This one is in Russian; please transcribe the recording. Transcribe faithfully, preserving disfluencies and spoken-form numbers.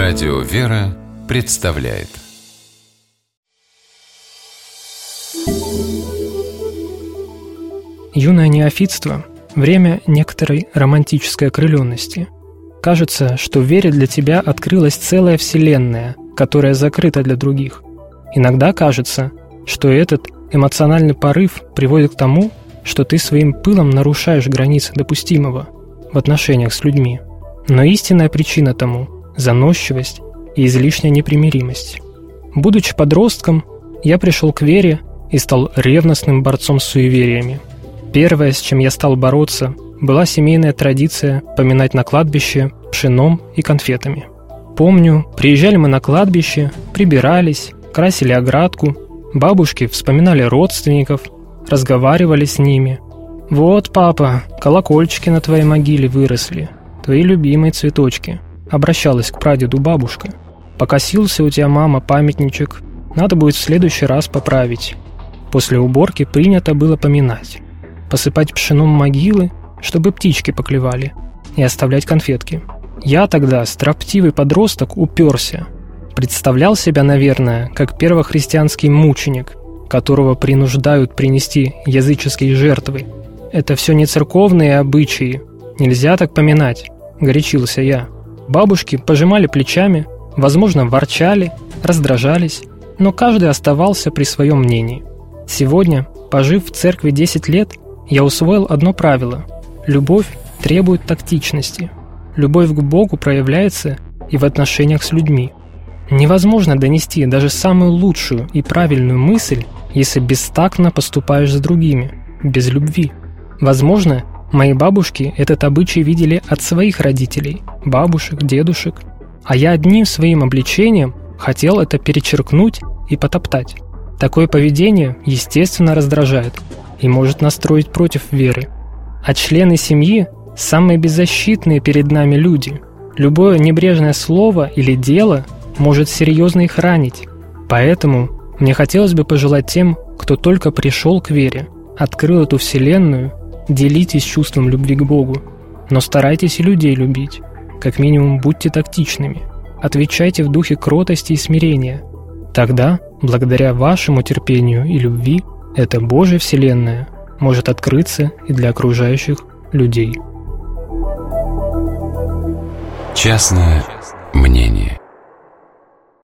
Радио «Вера» представляет Юное неофитство – время некоторой романтической окрыленности. Кажется, что в вере для тебя открылась целая вселенная, которая закрыта для других. Иногда кажется, что этот эмоциональный порыв приводит к тому, что ты своим пылом нарушаешь границы допустимого в отношениях с людьми. Но истинная причина тому – заносчивость и излишняя непримиримость. Будучи подростком, я пришел к вере и стал ревностным борцом с суевериями. Первое, с чем я стал бороться, была семейная традиция поминать на кладбище пшеном и конфетами. Помню, приезжали мы на кладбище, прибирались, красили оградку, бабушки вспоминали родственников, разговаривали с ними. «Вот, папа, колокольчики на твоей могиле выросли, твои любимые цветочки», — обращалась к прадеду бабушка. «Покосился у тебя, мама, памятничек, надо будет в следующий раз поправить». После уборки принято было поминать, посыпать пшеном могилы, чтобы птички поклевали, и оставлять конфетки. Я тогда, строптивый подросток, уперся. Представлял себя, наверное, как первохристианский мученик, которого принуждают принести языческие жертвы. «Это все не церковные обычаи, нельзя так поминать», — горячился я. Бабушки пожимали плечами, возможно, ворчали, раздражались, но каждый оставался при своем мнении. Сегодня, пожив в церкви десять лет, я усвоил одно правило – любовь требует тактичности. Любовь к Богу проявляется и в отношениях с людьми. Невозможно донести даже самую лучшую и правильную мысль, если бестактно поступаешь с другими, без любви. Возможно, мои бабушки этот обычай видели от своих родителей, бабушек, дедушек, а я одним своим обличением хотел это перечеркнуть и потоптать. Такое поведение, естественно, раздражает и может настроить против веры. А члены семьи – самые беззащитные перед нами люди. Любое небрежное слово или дело может серьезно их ранить. Поэтому мне хотелось бы пожелать тем, кто только пришел к вере, открыл эту вселенную, делитесь чувством любви к Богу, но старайтесь и людей любить. Как минимум, будьте тактичными. Отвечайте в духе кротости и смирения. Тогда, благодаря вашему терпению и любви, эта Божья вселенная может открыться и для окружающих людей. Частное мнение.